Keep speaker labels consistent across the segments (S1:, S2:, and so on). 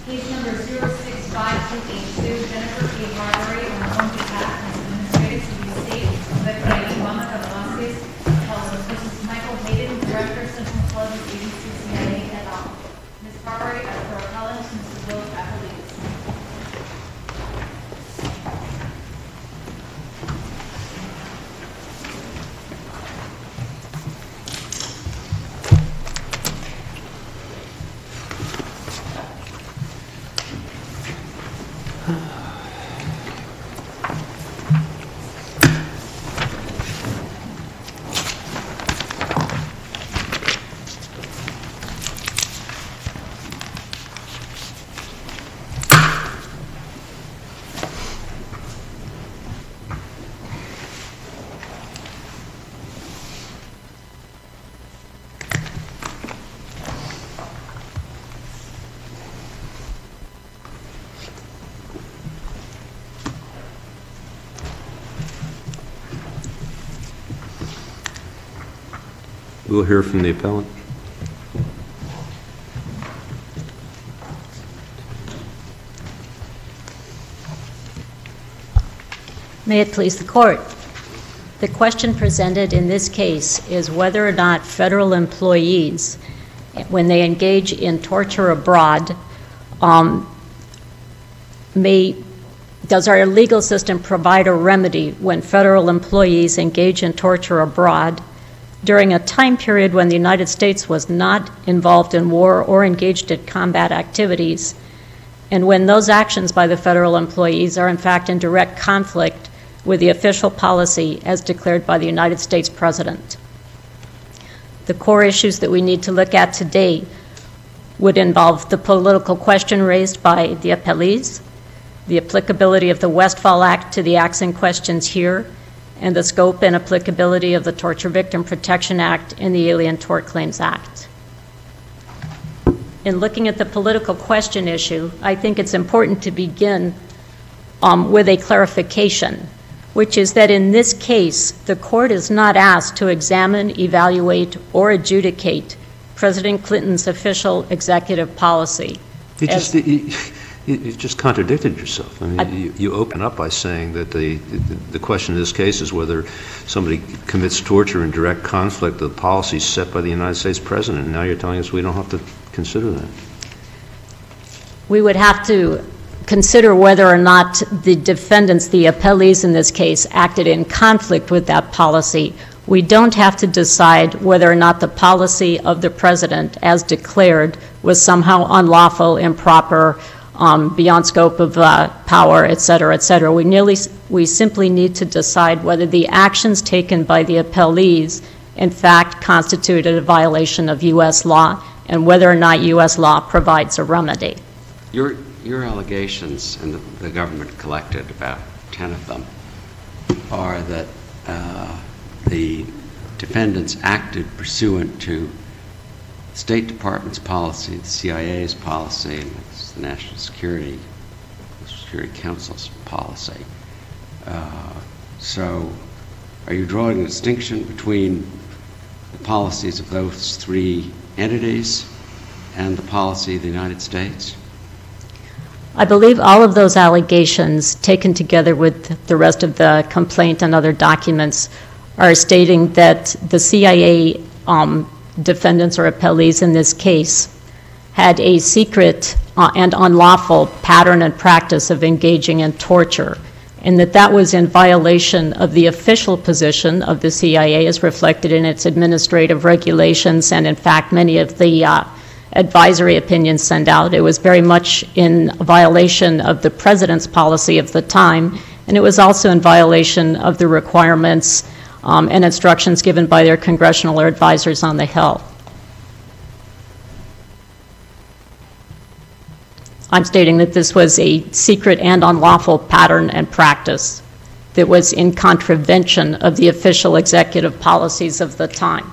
S1: Case number 065282, Jennifer K. Marbury, on her own behalf, as Administrator to the Estate of Efraín Guamata Velázquez, versus Michael Hayden, Director, Central Club of ABC CIA, et al. Ms. Marbury, as for appellant, Mr. Will Appellees.
S2: We'll hear from the appellant.
S3: May it please the Court. The question presented in this case is whether or not federal employees, when they engage in torture abroad, does our legal system provide a remedy when federal employees engage in torture abroad during a time period when the United States was not involved in war or engaged in combat activities, and when those actions by the federal employees are in fact in direct conflict with the official policy as declared by the United States President. The core issues that we need to look at today would involve the political question raised by the appellees, the applicability of the Westfall Act to the acts in questions here, and the scope and applicability of the Torture Victim Protection Act and the Alien Tort Claims Act. In looking at the political question issue, I think it's important to begin with a clarification, which is that in this case, the Court is not asked to examine, evaluate, or adjudicate President Clinton's official executive policy.
S2: You just contradicted yourself. I mean, you open up by saying that the question in this case is whether somebody commits torture in direct conflict with the policies set by the United States President. And now you're telling us we don't have to consider that.
S3: We would have to consider whether or not the defendants, the appellees in this case, acted in conflict with that policy. We don't have to decide whether or not the policy of the President, as declared, was somehow unlawful, improper, beyond scope of power, et cetera, et cetera. We simply need to decide whether the actions taken by the appellees in fact constituted a violation of U.S. law and whether or not U.S. law provides a remedy.
S4: Your allegations, and the government collected about 10 of them, are that the defendants acted pursuant to the State Department's policy, the CIA's policy, and the National Security Council's policy. So are you drawing a distinction between the policies of those three entities and the policy of the United States?
S3: I believe all of those allegations, taken together with the rest of the complaint and other documents, are stating that the CIA defendants or appellees in this case had a secret and unlawful pattern and practice of engaging in torture, and that was in violation of the official position of the CIA as reflected in its administrative regulations and, in fact, many of the advisory opinions sent out. It was very much in violation of the President's policy of the time, and it was also in violation of the requirements and instructions given by their congressional advisors on the Hill. I'm stating that this was a secret and unlawful pattern and practice that was in contravention of the official executive policies of the time.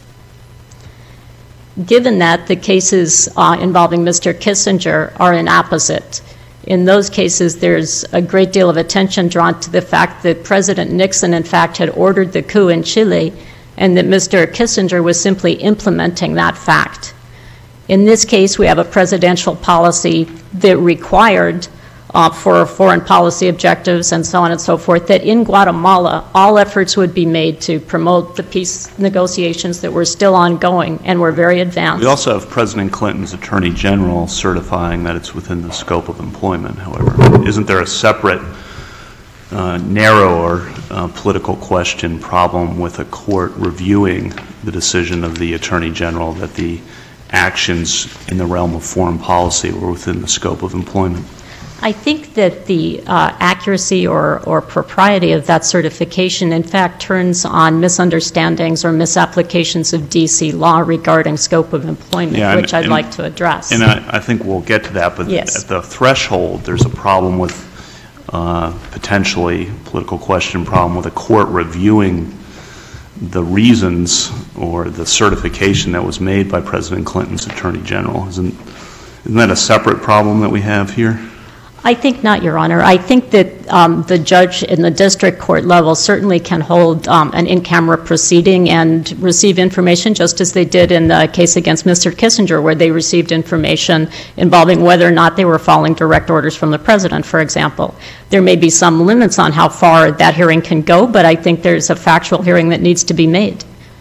S3: Given that, the cases involving Mr. Kissinger are inapposite. In those cases, there's a great deal of attention drawn to the fact that President Nixon, in fact, had ordered the coup in Chile, and that Mr. Kissinger was simply implementing that fact. In this case, we have a presidential policy that required for foreign policy objectives and so on and so forth, that in Guatemala, all efforts would be made to promote the peace negotiations that were still ongoing and were very advanced.
S5: We also have President Clinton's Attorney General certifying that it's within the scope of employment, however. Isn't there a separate, narrower political question problem with a court reviewing the decision of the Attorney General that the actions in the realm of foreign policy were within the scope of employment?
S3: I think that the accuracy or propriety of that certification, in fact, turns on misunderstandings or misapplications of D.C. law regarding scope of employment, which I'd like to address.
S5: And I think we'll get to that, but
S3: yes.
S5: At the threshold, there's a problem with potentially political question problem with a court reviewing the reasons or the certification that was made by President Clinton's Attorney General. Isn't that a separate problem that we have here?
S3: I think not, Your Honor. I think that the judge in the district court level certainly can hold an in-camera proceeding and receive information, just as they did in the case against Mr. Kissinger, where they received information involving whether or not they were following direct orders from the president, for example. There may be some limits on how far that hearing can go, but I think there's a factual hearing that needs to be made.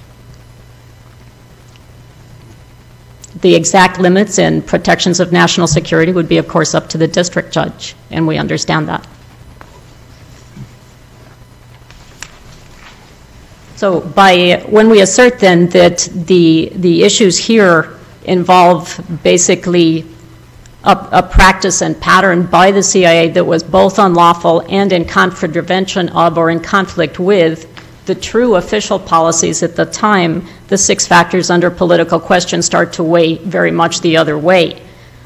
S3: The exact limits and protections of national security would be, of course, up to the district judge, and we understand that. So when we assert then that the issues here involve basically a practice and pattern by the CIA that was both unlawful and in contravention of or in conflict with the true official policies at the time, the 6 factors under political question start to weigh very much the other way.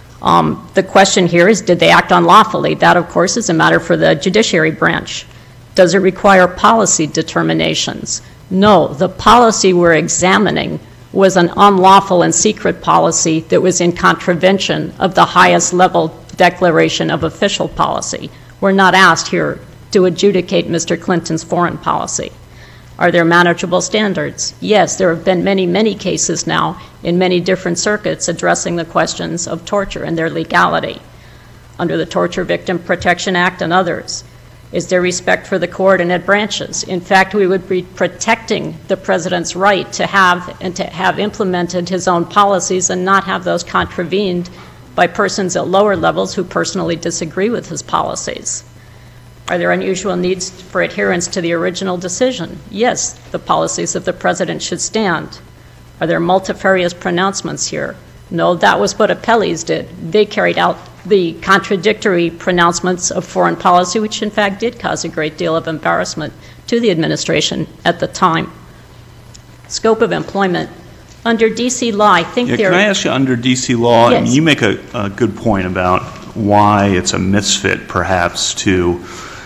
S3: The question here is, did they act unlawfully? That, of course, is a matter for the judiciary branch. Does it require policy determinations? No. The policy we're examining was an unlawful and secret policy that was in contravention of the highest level declaration of official policy. We're not asked here to adjudicate Mr. Clinton's foreign policy. Are there manageable standards? Yes, there have been many, many cases now in many different circuits addressing the questions of torture and their legality under the Torture Victim Protection Act and others. Is there respect for the coordinate branches? In fact, we would be protecting the president's right to have implemented his own policies and not have those contravened by persons at lower levels who personally disagree with his policies. Are there unusual needs for adherence to the original decision? Yes, the policies of the president should stand. Are there multifarious pronouncements here? No, that was what appellees did. They carried out the contradictory pronouncements of foreign policy, which in fact did cause a great deal of embarrassment to the administration at the time. Scope of employment. Under D.C. law, I think
S5: Can I ask you, under D.C. law,
S3: yes.
S5: You make a good point about why it's a misfit, perhaps, to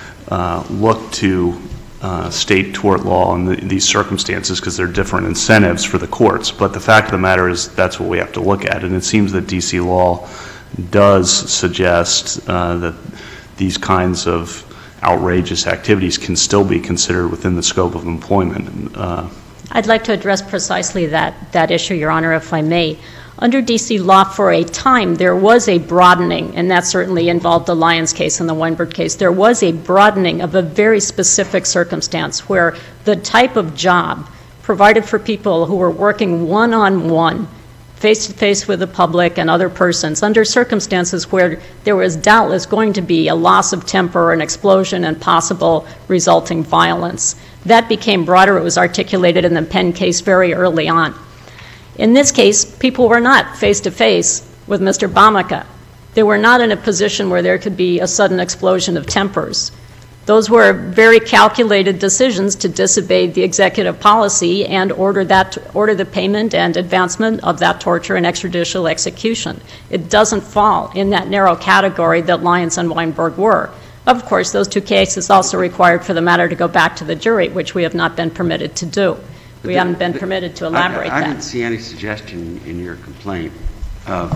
S5: look to state tort law in these circumstances because there are different incentives for the courts. But the fact of the matter is that's what we have to look at. And it seems that D.C. law does suggest that these kinds of outrageous activities can still be considered within the scope of employment.
S3: I'd like to address precisely that issue, Your Honor, if I may. Under D.C. law, for a time, there was a broadening, and that certainly involved the Lyons case and the Weinberg case. There was a broadening of a very specific circumstance where the type of job provided for people who were working one-on-one, face-to-face with the public and other persons, under circumstances where there was doubtless going to be a loss of temper, an explosion, and possible resulting violence. That became broader. It was articulated in the Penn case very early on. In this case, people were not face-to-face with Mr. Bamaka. They were not in a position where there could be a sudden explosion of tempers. Those were very calculated decisions to disobey the executive policy and order the payment and advancement of that torture and extrajudicial execution. It doesn't fall in that narrow category that Lyons and Weinberg were. Of course, those 2 cases also required for the matter to go back to the jury, which we have not been permitted to do. We haven't been permitted to elaborate that.
S4: I didn't see any suggestion in your complaint of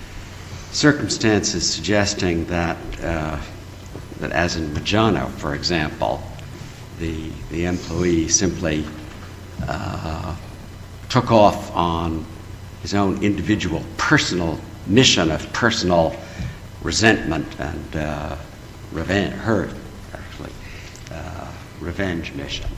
S4: circumstances suggesting that as in Majano, for example, the employee simply took off on his own individual personal mission of personal resentment and revenge mission.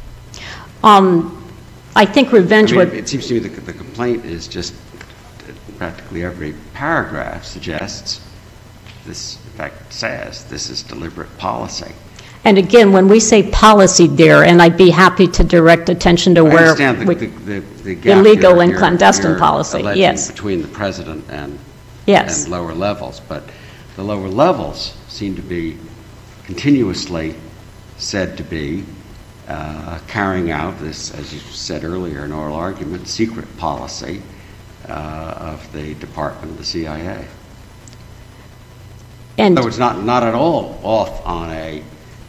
S3: I think revenge would...
S4: It seems to me that the complaint is just practically every paragraph suggests this, in fact, says this is deliberate policy.
S3: And again, when we say policy there, and I'd be happy to direct attention to where...
S4: I understand the gap
S3: illegal and
S4: you're
S3: clandestine policy,
S4: alleging
S3: yes.
S4: between the president and
S3: Yes.
S4: lower levels, but the lower levels seem to be continuously said to be carrying out this, as you said earlier in oral argument, secret policy of the Department of the CIA.
S3: And
S4: So it's not at all off on a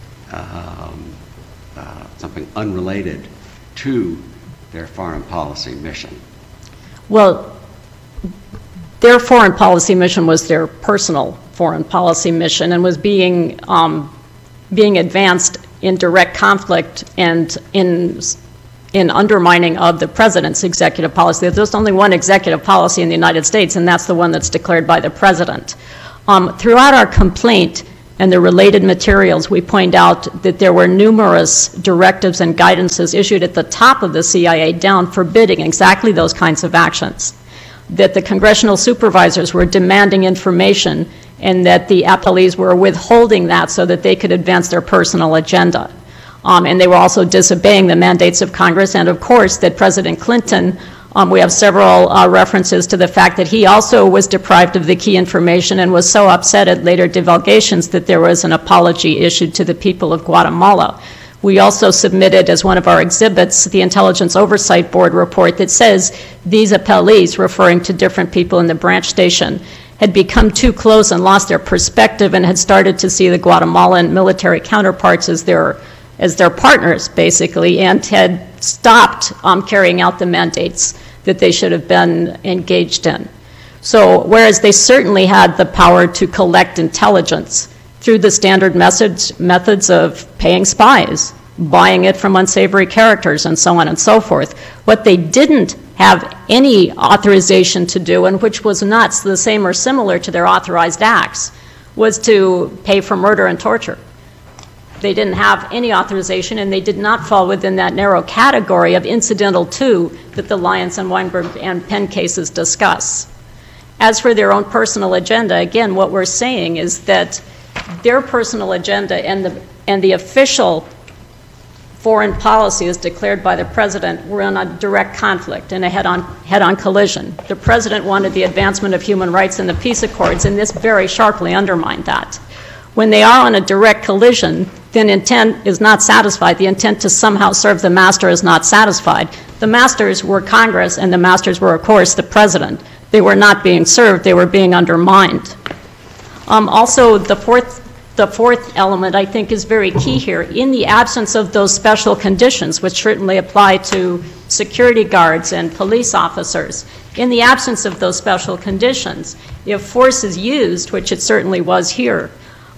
S4: something unrelated to their foreign policy mission.
S3: well, their foreign policy mission was their personal foreign policy mission and was being advanced in direct conflict and in undermining of the president's executive policy. There's only one executive policy in the United States, and that's the one that's declared by the president. Throughout our complaint and the related materials, we point out that there were numerous directives and guidances issued at the top of the CIA down forbidding exactly those kinds of actions, that the congressional supervisors were demanding information and that the appellees were withholding that so that they could advance their personal agenda. And they were also disobeying the mandates of Congress, and of course that President Clinton, we have several references to the fact that he also was deprived of the key information and was so upset at later divulgations that there was an apology issued to the people of Guatemala. We also submitted as one of our exhibits the Intelligence Oversight Board report that says these appellees, referring to different people in the branch station, had become too close and lost their perspective and had started to see the Guatemalan military counterparts as their partners, basically, and had stopped carrying out the mandates that they should have been engaged in. So whereas they certainly had the power to collect intelligence through the standard methods of paying spies, buying it from unsavory characters, and so on and so forth, what they didn't have any authorization to do, and which was not the same or similar to their authorized acts, was to pay for murder and torture. They didn't have any authorization, and they did not fall within that narrow category of incidental to that the Lyons and Weinberg and Penn cases discuss. As for their own personal agenda, again, what we're saying is that their personal agenda and the official foreign policy as declared by the president were in a direct conflict and a head-on collision. The president wanted the advancement of human rights in the peace accords, and this very sharply undermined that. When they are on a direct collision, then intent is not satisfied. The intent to somehow serve the master is not satisfied. The masters were Congress, and the masters were, of course, the president. They were not being served. They were being undermined. Also, the fourth element, I think, is very key here. In the absence of those special conditions, which certainly apply to security guards and police officers, in the absence of those special conditions, if force is used, which it certainly was here,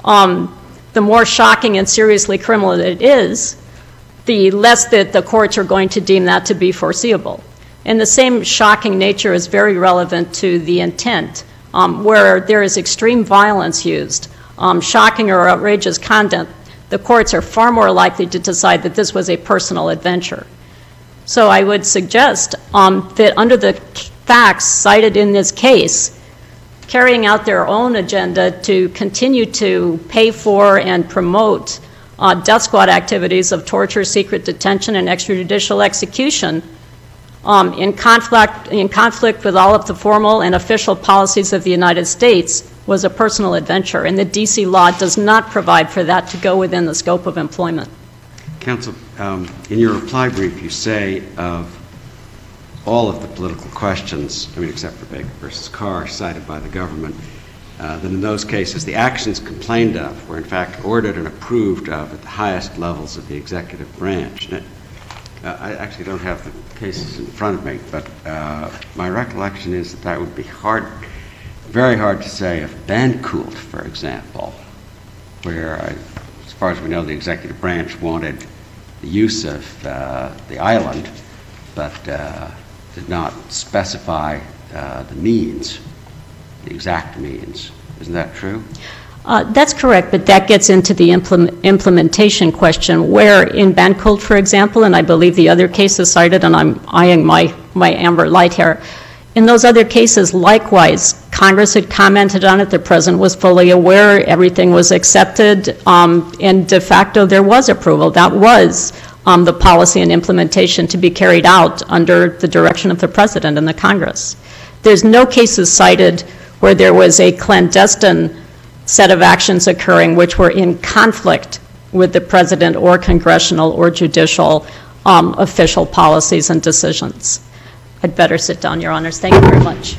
S3: the more shocking and seriously criminal it is, the less that the courts are going to deem that to be foreseeable. And the same shocking nature is very relevant to the intent, where there is extreme violence used, shocking or outrageous conduct. The courts are far more likely to decide that this was a personal adventure. So I would suggest that under the facts cited in this case, carrying out their own agenda to continue to pay for and promote death squad activities of torture, secret detention, and extrajudicial execution in conflict with all of the formal and official policies of the United States was a personal adventure, and the D.C. law does not provide for that to go within the scope of employment.
S4: Counsel, in your reply brief, you say of all of the political questions, except for Baker versus Carr, cited by the government, that in those cases the actions complained of were in fact ordered and approved of at the highest levels of the executive branch. And I actually don't have the cases in front of me, but my recollection is that would be very hard to say of Bancoult, for example, where, as far as we know, the executive branch wanted the use of the island, but did not specify the means, the exact means. Isn't that true?
S3: That's correct, but that gets into the implementation question, where in Bancolt, for example, and I believe the other cases cited, and I'm eyeing my amber light here, in those other cases, likewise, Congress had commented on it, the President was fully aware, everything was accepted, and de facto there was approval. That was the policy and implementation to be carried out under the direction of the President and the Congress. There's no cases cited where there was a clandestine set of actions occurring which were in conflict with the President or congressional or judicial official policies and decisions. I'd better sit down, Your Honors. Thank you very much.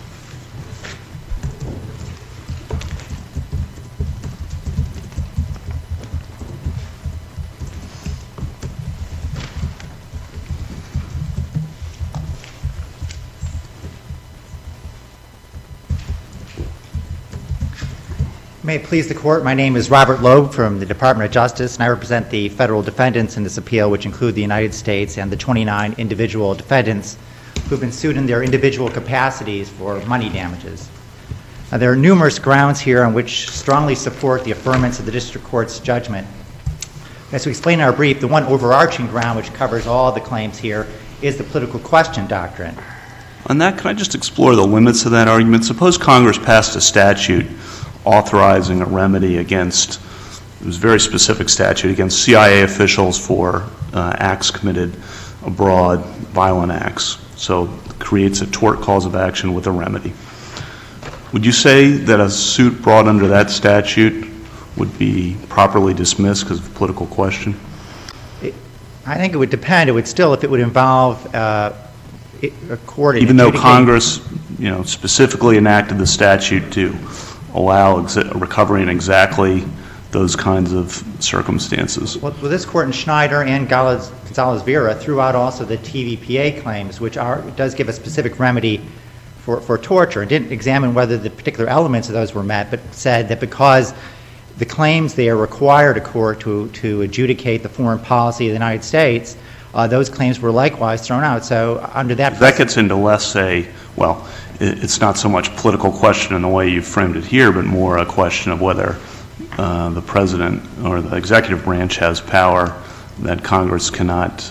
S6: May it please the Court, my name is Robert Loeb from the Department of Justice, and I represent the federal defendants in this appeal, which include the United States and the 29 individual defendants who've been sued in their individual capacities for money damages. Now, there are numerous grounds here on which strongly support the affirmance of the District Court's judgment. As we explain in our brief, the one overarching ground which covers all the claims here is the political question doctrine.
S5: On that, can I just explore the limits of that argument? Suppose Congress passed a statute authorizing a remedy against, it was a very specific statute, against CIA officials for acts committed abroad, violent acts. So it creates a tort cause of action with a remedy. Would you say that a suit brought under that statute would be properly dismissed because of a political question?
S6: I think it would depend. It would still, if it would involve a court.
S5: Even though Congress, specifically enacted the statute to allow recovery in exactly those kinds of circumstances.
S6: Well, this Court in Schneider and Gonzalez-Vera threw out also the TVPA claims, which does give a specific remedy for torture, and didn't examine whether the particular elements of those were met, but said that because the claims there required a court to adjudicate the foreign policy of the United States, those claims were likewise thrown out. So under that...
S5: That gets into less it's not so much a political question in the way you framed it here, but more a question of whether the President or the executive branch has power that Congress cannot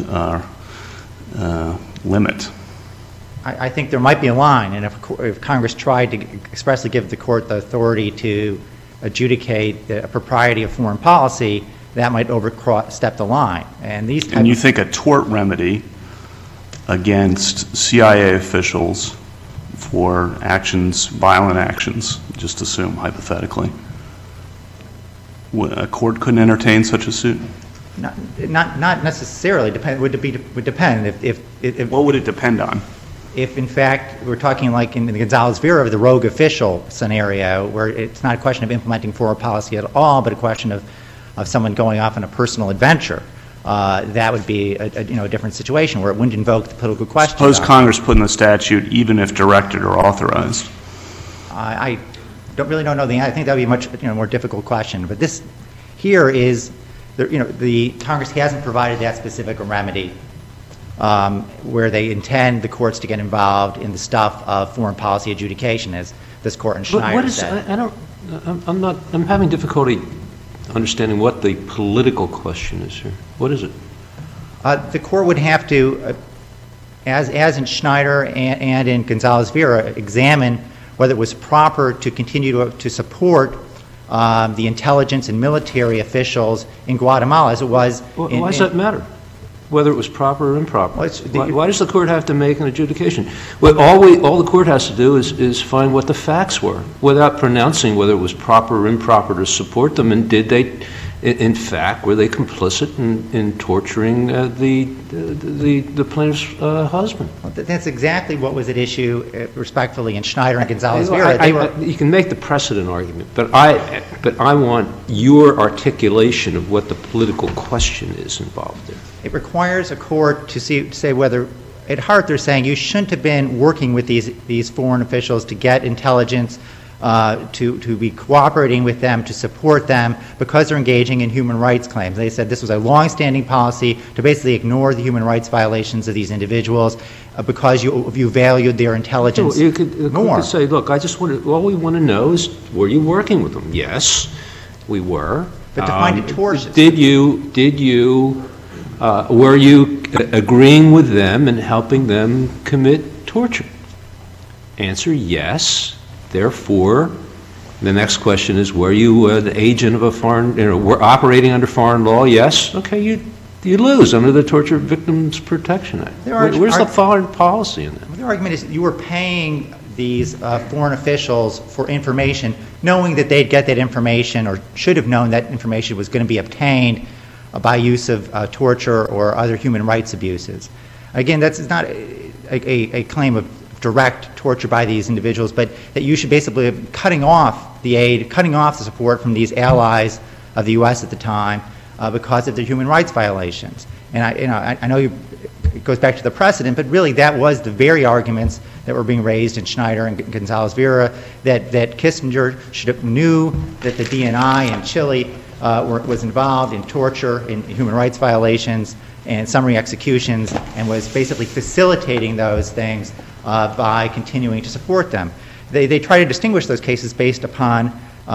S5: limit.
S6: I think there might be a line, and if Congress tried to expressly give the Court the authority to adjudicate the propriety of foreign policy, that might overstep the line. And you
S5: think a tort remedy against CIA officials for actions, violent actions, just assume hypothetically, a court couldn't entertain such a suit?
S6: Not necessarily. Would depend.
S5: What would it depend on?
S6: If, in fact, we're talking like in the Gonzalez-Vera of the rogue official scenario, where it's not a question of implementing foreign policy at all, but a question of someone going off on a personal adventure, that would be a different situation where it wouldn't invoke the political question.
S5: Suppose Congress put in the statute even if directed or authorized.
S6: I don't know the answer. I think that would be a much more difficult question. But this here is, the Congress hasn't provided that specific remedy where they intend the courts to get involved in the stuff of foreign policy adjudication, as this Court in Schneider said.
S2: I'm having difficulty understanding what the political question is here. What is it?
S6: The Court would have to, as in Schneider and in Gonzalez-Vera, examine whether it was proper to continue to support the intelligence and military officials in Guatemala as it was.
S2: Why does that matter? Whether it was proper or improper? Why does the Court have to make an adjudication? Well, all the Court has to do is find what the facts were without pronouncing whether it was proper or improper to support them, and did they, in fact, were they complicit in torturing the plaintiff's husband?
S6: Well, that's exactly what was at issue, respectfully, in Schneider and Gonzalez-Vera.
S2: You can make the precedent argument, but I want your articulation of what the political question is involved in.
S6: It requires a court to say whether, at heart, they're saying you shouldn't have been working with these foreign officials to get intelligence, to be cooperating with them, to support them, because they're engaging in human rights claims. They said this was a long-standing policy to basically ignore the human rights violations of these individuals, because you valued their intelligence
S2: You could
S6: more.
S2: say, look, all we want to know is, were you working with them? Yes, we were.
S6: But to find it tortious.
S2: Were you agreeing with them and helping them commit torture? Answer, yes. Therefore, the next question is, were you an agent of a foreign, were operating under foreign law? Yes. Okay, you lose under the Torture Victims Protection Act. Where's the foreign policy in that?
S6: The argument is you were paying these foreign officials for information, knowing that they'd get that information or should have known that information was going to be obtained by use of torture or other human rights abuses. Again, that's not a claim of direct torture by these individuals, but that you should basically be cutting off the aid, cutting off the support from these allies of the U.S. at the time because of their human rights violations. And I know it goes back to the precedent, but really that was the very arguments that were being raised in Schneider and Gonzalez-Vera, that Kissinger should have knew that the DNI in Chile was involved in torture, in human rights violations, and summary executions, and was basically facilitating those things by continuing to support them. They try to distinguish those cases based upon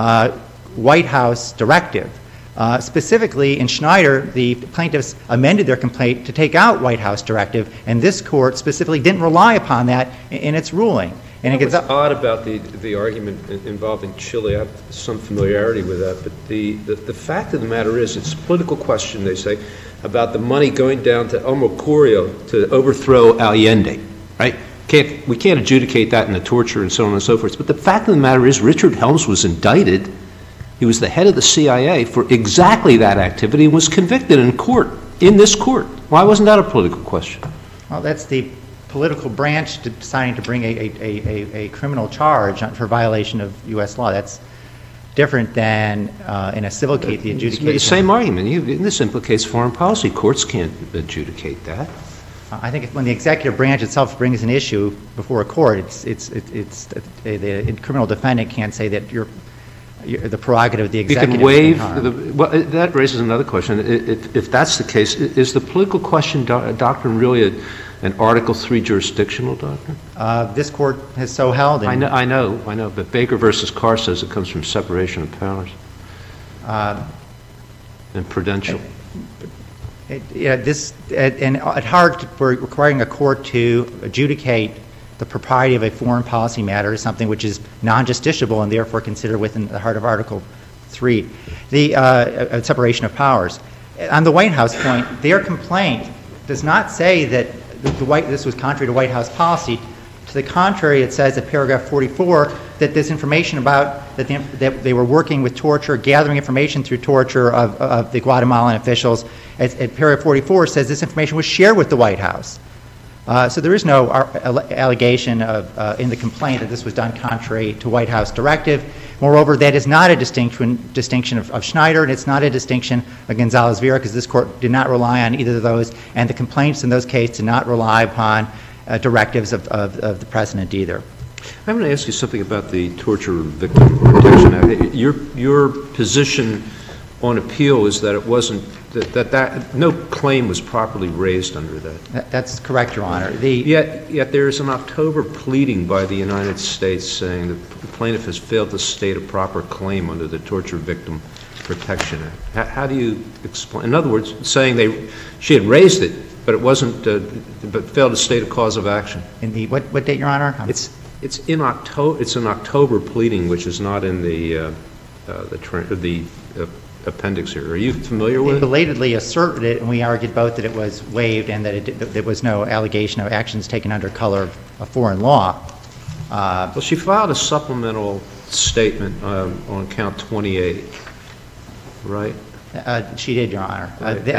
S6: White House directive. Specifically, in Schneider, the plaintiffs amended their complaint to take out White House directive, and this court specifically didn't rely upon that in its ruling. And
S2: What's odd about the argument involving Chile, I have some familiarity with that, but the fact of the matter is it's a political question, they say, about the money going down to Omocorio to overthrow Allende, right? We can't adjudicate that in the torture and so on and so forth, but the fact of the matter is Richard Helms was indicted. He was the head of the CIA for exactly that activity and was convicted in court, in this court. Why wasn't that a political question?
S6: Well, that's the political branch deciding to bring a criminal charge for violation of U.S. law. That's different than in a civil case, the adjudication.
S2: The same argument. This implicates foreign policy. Courts can't adjudicate that.
S6: I think when the executive branch itself brings an issue before a court, the criminal defendant can't say that the prerogative of the executive.
S2: You can waive. Well, that raises another question. If that's the case, is the political question doctrine really an Article III jurisdictional doctrine?
S6: This court has so held.
S2: I know. But Baker versus Carr says it comes from separation of powers and prudential. At heart, we're requiring a court to adjudicate the propriety of a foreign policy matter is something which is non-justiciable and therefore considered within the heart of Article III, the separation of powers. On the White House point, their complaint does not say that this was contrary to White House policy. To the contrary, it says at paragraph 44 that this information about that they were working with torture, gathering information through torture of the Guatemalan officials, at paragraph 44 says this information was shared with the White House. So there is no allegation in the complaint that this was done contrary to White House directive. Moreover, that is not a distinction of Schneider, and it's not a distinction of Gonzalez-Vera, because this court did not rely on either of those, and the complaints in those cases did not rely upon directives of the President either. I'm going to ask you something about the Torture Victim Protection Act. Your position on appeal is that it wasn't that no claim was properly raised under that.
S6: That's correct, Your Honor.
S2: Yet there is an October pleading by the United States saying that the plaintiff has failed to state a proper claim under the Torture Victim Protection Act. How do you explain? In other words, saying she had raised it, but it wasn't, but failed to state a cause of action.
S6: What date, Your Honor?
S2: It's in October. It's an October pleading, which is not in the appendix here. Are you familiar with it?
S6: They belatedly asserted it, and we argued both that it was waived and that there was no allegation of actions taken under color of foreign law.
S2: Well, she filed a supplemental statement on count 28, right?
S6: She did, Your Honor.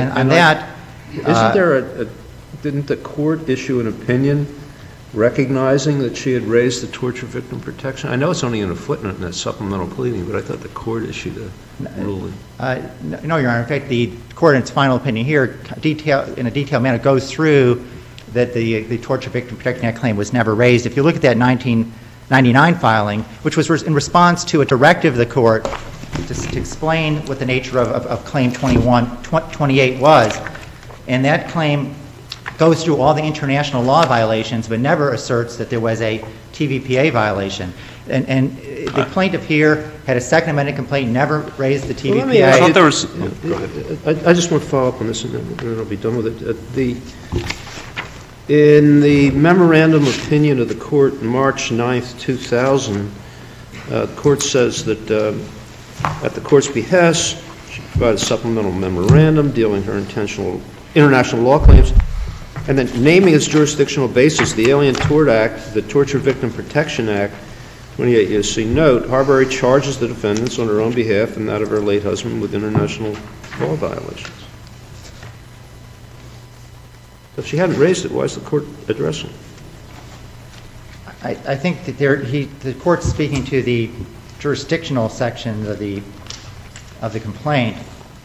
S2: Didn't the court issue an opinion recognizing that she had raised the Torture Victim Protection? I know it's only in a footnote in that supplemental pleading, but I thought the court issued a ruling.
S6: No, Your Honor. In fact, the court, in its final opinion here, in a detailed manner, goes through that the Torture Victim Protection Act claim was never raised. If you look at that 1999 filing, which was in response to a directive of the court to explain what the nature of Claim 28 was, and that claim goes through all the international law violations, but never asserts that there was a TVPA violation. And the plaintiff here had a Second Amendment complaint, never raised the TVPA.
S2: Well, let me ask
S5: I
S2: you-
S5: thought there was.
S2: I just want to follow up on this, and then I'll be done with it. In the memorandum opinion of the court, March 9th, 2000, the court says that at the court's behest, she provided a supplemental memorandum dealing her international law claims, and then naming its jurisdictional basis the Alien Tort Act, the Torture Victim Protection Act, 28 U.S.C. note, Harbury charges the defendants on her own behalf and that of her late husband with international law violations. If she hadn't raised it, why is the court addressing it?
S6: I think that the court's speaking to the jurisdictional section of the complaint,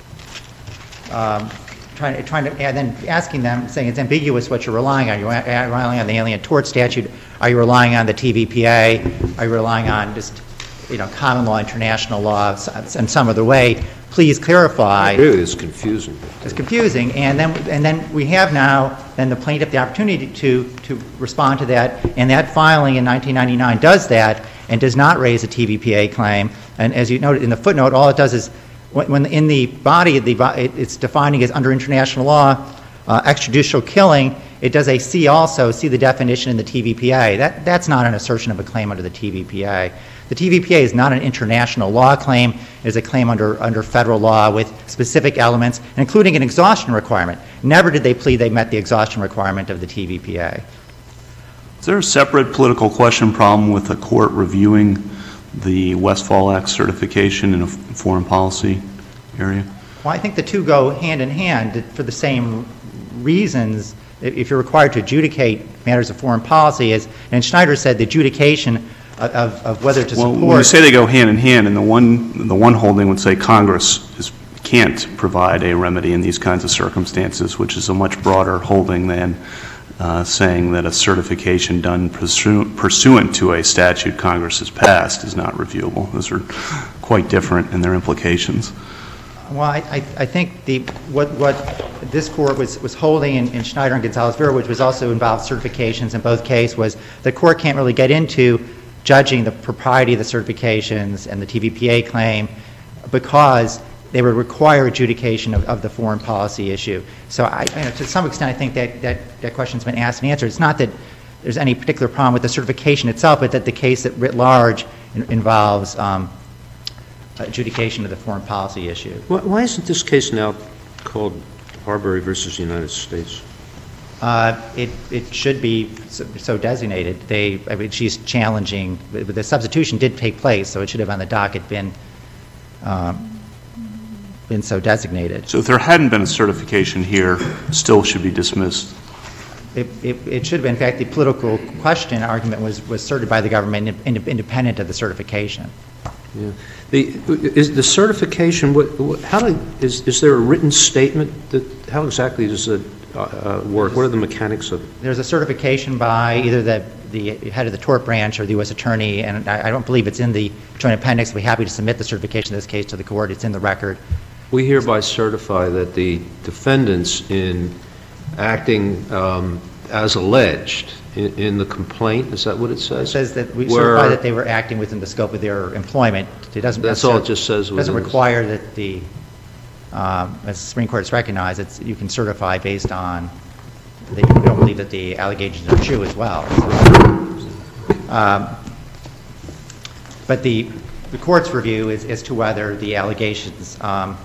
S6: trying to, and then asking them, saying it's ambiguous what you're relying on. You're relying on the Alien Tort Statute. Are you relying on the TVPA? Are you relying on just, common law, international law, in some other way? Please clarify.
S2: It really is confusing.
S6: It's confusing, and then we have now then the plaintiff the opportunity to respond to that, and that filing in 1999 does that and does not raise a TVPA claim. And as you noted in the footnote, all it does is when in the body it's defining as under international law extrajudicial killing. It does a see the definition in the TVPA. That's not an assertion of a claim under the TVPA. The TVPA is not an international law claim. It is a claim under federal law with specific elements, including an exhaustion requirement. Never did they plead they met the exhaustion requirement of the TVPA.
S5: Is there a separate political question problem with the court reviewing the Westfall Act certification in a foreign policy area?
S6: Well, I think the two go hand in hand for the same reasons. If you're required to adjudicate matters of foreign policy, and Schneider said the adjudication of whether to support.
S5: Well, when you say they go hand in hand, and the one holding would say Congress can't provide a remedy in these kinds of circumstances, which is a much broader holding than saying that a certification done pursuant to a statute Congress has passed is not reviewable. Those are quite different in their implications.
S6: Well, I think what this court was holding in Schneider and Gonzalez-Vera, which was also involved certifications in both cases, was the court can't really get into judging the propriety of the certifications and the TVPA claim because they would require adjudication of the foreign policy issue. So to some extent, I think that question's been asked and answered. It's not that there's any particular problem with the certification itself, but that the case at writ large involves adjudication of the foreign policy issue.
S2: Why isn't this case now called Harbury versus United States?
S6: It should be so designated. She's challenging. The substitution did take place, so it should have on the docket been so designated.
S5: So if there hadn't been a certification here, still should be dismissed.
S6: It should have been. In fact, the political question argument was asserted by the government independent of the certification.
S2: Yeah. Is the certification? Is there a written statement how exactly does it work? What are the mechanics of it?
S6: There's a certification by either the head of the tort branch or the U.S. attorney, and I don't believe it's in the joint appendix. We're happy to submit the certification of this case to the court. It's in the record.
S2: We hereby certify that the defendants in acting as alleged in the complaint, is that what it says?
S6: It says that we certify that they were acting within the scope of their employment. It doesn't.
S2: That's all it just says.
S6: It doesn't require that as the Supreme Court has recognized, you can certify based on that you don't believe that the allegations are true as well. But the court's review is as to whether the allegations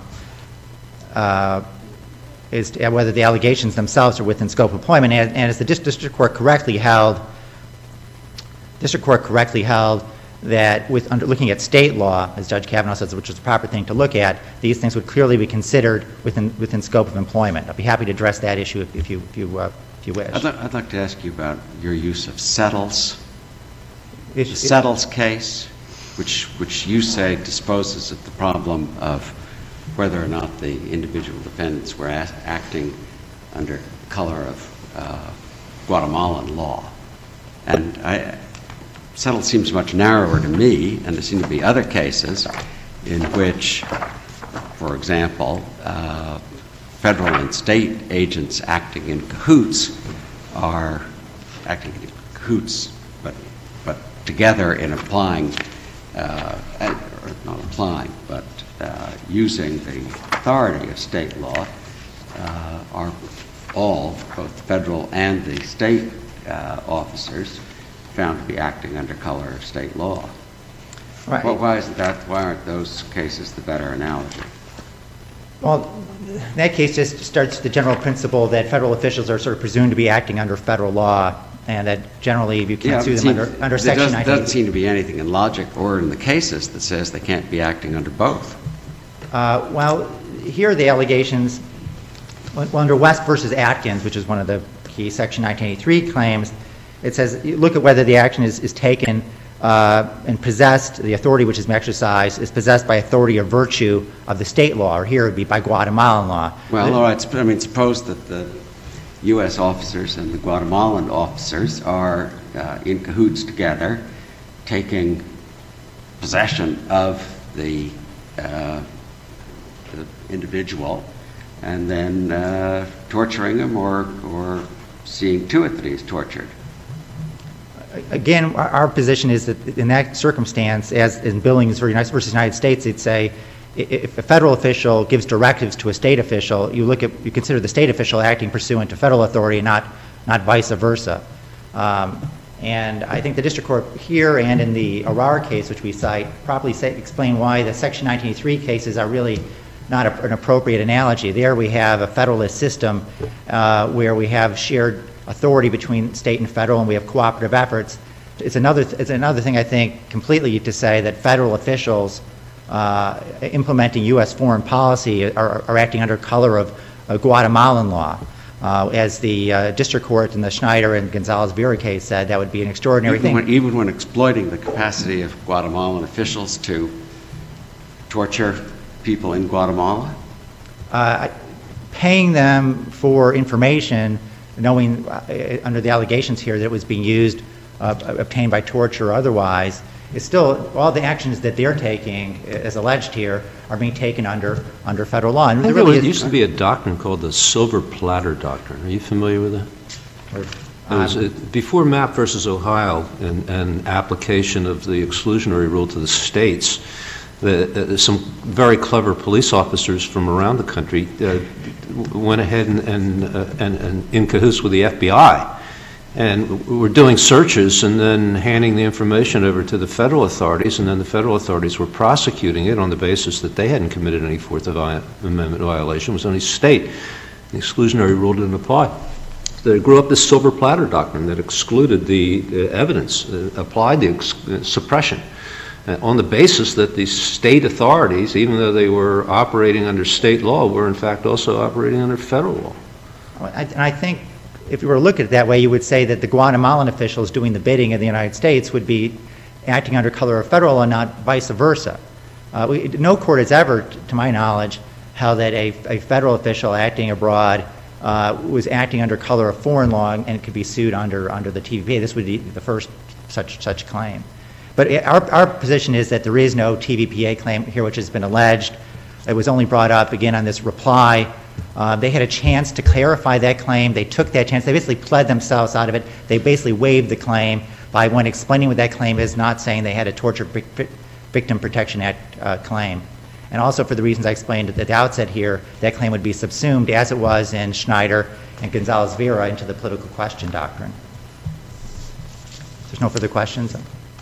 S6: whether the allegations themselves are within scope of employment, and as the district court correctly held, that looking at state law, as Judge Kavanaugh says, which is the proper thing to look at, these things would clearly be considered within scope of employment. I'd be happy to address that issue if you wish.
S4: I'd like to ask you about your use of Settles. The Settles case, which you say disposes of the problem of whether or not the individual defendants were acting under color of Guatemalan law. And Settles seems much narrower to me, and there seem to be other cases in which, for example, federal and state agents acting in cahoots are acting in cahoots, but together in applying, or not applying, but using the authority of state law, are all, both the federal and the state officers, found to be acting under color of state law.
S6: Right.
S4: Well, why isn't that? Why aren't those cases the better analogy?
S6: Well, that case just starts the general principle that federal officials are sort of presumed to be acting under federal law, and that generally you can't sue them under Section 19.
S4: There doesn't seem to be anything in logic or in the cases that says they can't be acting under both.
S6: Well, here are the allegations. Well, under West versus Atkins, which is one of the key Section 1983 claims, it says, you look at whether the action is taken and possessed, the authority which is exercised is possessed by authority or virtue of the state law, or here it would be by Guatemalan law.
S4: Well, all right. I mean, suppose that the U.S. officers and the Guatemalan officers are in cahoots together, taking possession of the individual and then torturing him or seeing to it that he's tortured.
S6: Again, our position is that in that circumstance, as in Billings versus United States, it'd say if a federal official gives directives to a state official, you consider the state official acting pursuant to federal authority, not vice versa. And I think the district court here and in the Arar case, which we cite, properly explain why the Section 1983 cases are really not an appropriate analogy. There we have a federalist system where we have shared authority between state and federal, and we have cooperative efforts. It's another thing, I think, completely to say that federal officials implementing U.S. foreign policy are acting under color of Guatemalan law. As the district court in the Schneider and Gonzalez-Vera case said, that would be an extraordinary thing.
S4: Even when exploiting the capacity of Guatemalan officials to torture people in Guatemala?
S6: Paying them for information, knowing under the allegations here that it was being used, obtained by torture or otherwise, is still, all the actions that they're taking, as alleged here, are being taken under federal law. And
S2: there used to be a doctrine called the silver platter doctrine. Are you familiar with that? Before Mapp versus Ohio and application of the exclusionary rule to the states, some very clever police officers from around the country went ahead and in cahoots with the FBI and were doing searches and then handing the information over to the federal authorities, and then the federal authorities were prosecuting it on the basis that they hadn't committed any Fourth Amendment violation. It was only state. The exclusionary rule didn't apply. There grew up this silver platter doctrine that excluded the evidence, applied the suppression on the basis that the state authorities, even though they were operating under state law, were in fact also operating under federal law.
S6: And I think if you were to look at it that way, you would say that the Guatemalan officials doing the bidding of the United States would be acting under color of federal law, not vice versa. No court has ever, to my knowledge, held that a federal official acting abroad was acting under color of foreign law and could be sued under the TVPA. This would be the first such claim. But our position is that there is no TVPA claim here which has been alleged. It was only brought up, again, on this reply. They had a chance to clarify that claim. They took that chance. They basically pled themselves out of it. They basically waived the claim by, when explaining what that claim is, not saying they had a Torture Victim Protection Act claim. And also for the reasons I explained at the outset here, that claim would be subsumed, as it was in Schneider and Gonzalez-Vera, into the political question doctrine. If there's no further questions.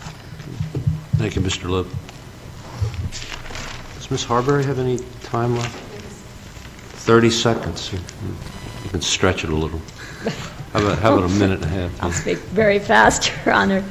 S2: Thank you, Mr. Loeb. Does Ms. Harbury have any time left? 30 seconds. You can stretch it a little. How about a minute and a half?
S3: I'll speak very fast, Your Honor.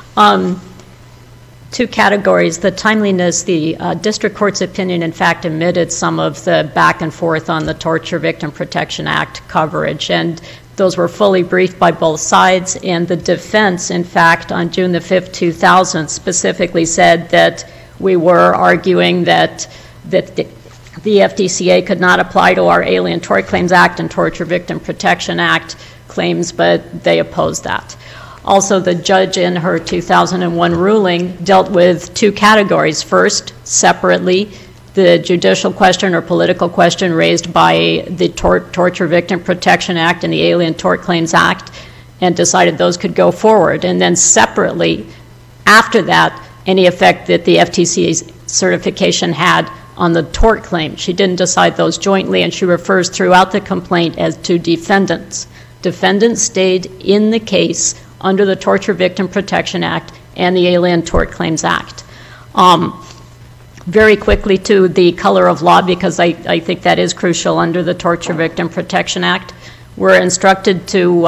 S3: Two categories. The timeliness, the district court's opinion, in fact, omitted some of the back and forth on the Torture Victim Protection Act coverage, and those were fully briefed by both sides, and the defense, in fact, on June the 5th, 2000, specifically said that we were arguing that the FDCA could not apply to our Alien Tort Claims Act and Torture Victim Protection Act claims, but they opposed that. Also, the judge in her 2001 ruling dealt with two categories. First, separately, the judicial question or political question raised by the Torture Victim Protection Act and the Alien Tort Claims Act, and decided those could go forward. And then separately, after that, any effect that the FTC's certification had on the tort claim. She didn't decide those jointly, and she refers throughout the complaint as to defendants. Defendants stayed in the case under the Torture Victim Protection Act and the Alien Tort Claims Act. Very quickly to the color of law, because I think that is crucial under the Torture Victim Protection Act. We're instructed to,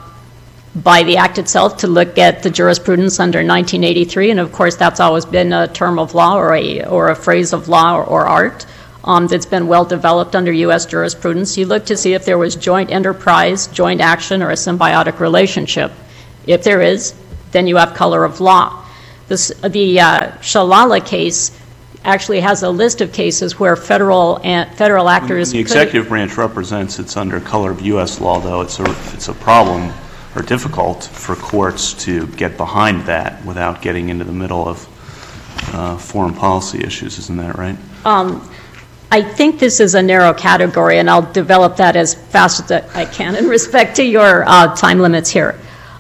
S3: by the Act itself, to look at the jurisprudence under 1983, and of course that's always been a term of law or a phrase of law or art that's been well developed under U.S. jurisprudence. You look to see if there was joint enterprise, joint action, or a symbiotic relationship. If there is, then you have color of law. The Shalala case actually has a list of cases where federal actors.
S5: When the executive branch represents it's under color of U.S. law, though, it's a problem or difficult for courts to get behind that without getting into the middle of foreign policy issues. Isn't that right?
S3: I think this is a narrow category, and I'll develop that as fast as I can in respect to your time limits here.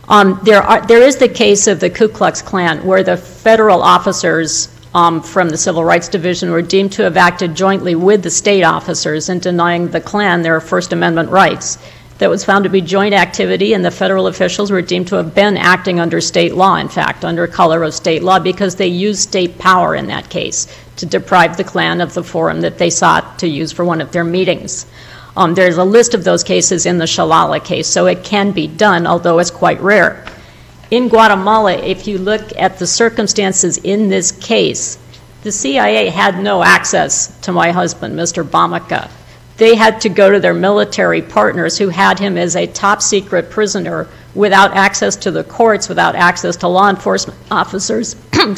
S3: There is the case of the Ku Klux Klan, where the federal officers from the Civil Rights Division were deemed to have acted jointly with the state officers in denying the Klan their First Amendment rights. That was found to be joint activity, and the federal officials were deemed to have been acting under state law, in fact, under color of state law, because they used state power in that case to deprive the Klan of the forum that they sought to use for one of their meetings. There's a list of those cases in the Shalala case, so it can be done, although it's quite rare. In Guatemala, if you look at the circumstances in this case, the CIA had no access to my husband, Mr. Bamaka. They had to go to their military partners who had him as a top-secret prisoner without access to the courts, without access to law enforcement officers,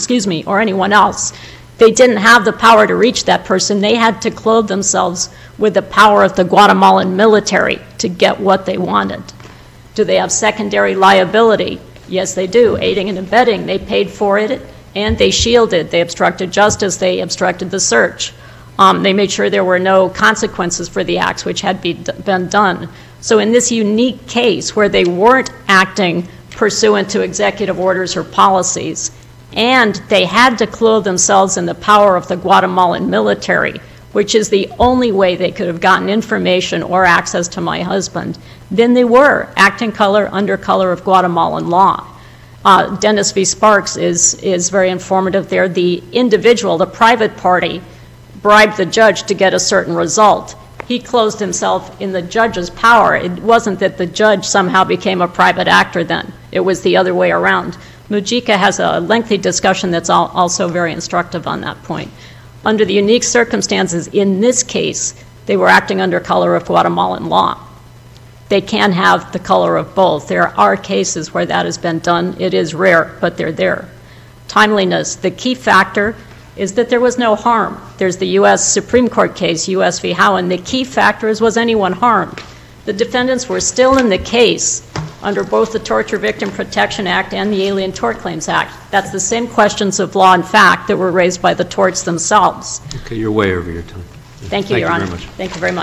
S3: or anyone else. They didn't have the power to reach that person. They had to clothe themselves with the power of the Guatemalan military to get what they wanted. Do they have secondary liability? Yes, they do. Aiding and abetting. They paid for it, and they shielded. They obstructed justice. They obstructed the search. They made sure there were no consequences for the acts which had been done. So in this unique case where they weren't acting pursuant to executive orders or policies, and they had to clothe themselves in the power of the Guatemalan military, which is the only way they could have gotten information or access to my husband, then they were acting under color of Guatemalan law. Dennis V. Sparks is very informative there. The individual, the private party, bribed the judge to get a certain result. He clothed himself in the judge's power. It wasn't that the judge somehow became a private actor then. It was the other way around. Mujica has a lengthy discussion that's also very instructive on that point. Under the unique circumstances in this case, they were acting under color of Guatemalan law. They can have the color of both. There are cases where that has been done. It is rare, but they're there. Timeliness. The key factor is that there was no harm. There's the U.S. Supreme Court case, U.S. v. Howen. The key factor is, was anyone harmed? The defendants were still in the case under both the Torture Victim Protection Act and the Alien Tort Claims Act. That's the same questions of law and fact that were raised by the torts themselves.
S2: Okay, you're way over your time.
S3: Thank you, Your Honor.
S2: Very much.
S3: Thank you very much.